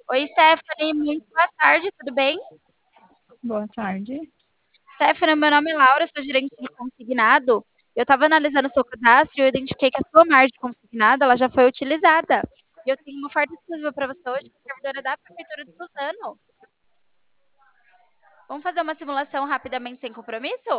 Oi, Stephanie, muito boa tarde, tudo bem? Boa tarde. Stephanie, meu nome é Laura, sou gerente de consignado. Eu estava analisando o seu cadastro e eu identifiquei que a sua margem de consignado ela já foi utilizada. E eu tenho uma oferta exclusiva para você hoje, que é a servidora da Prefeitura de Suzano. Vamos fazer uma simulação rapidamente sem compromisso?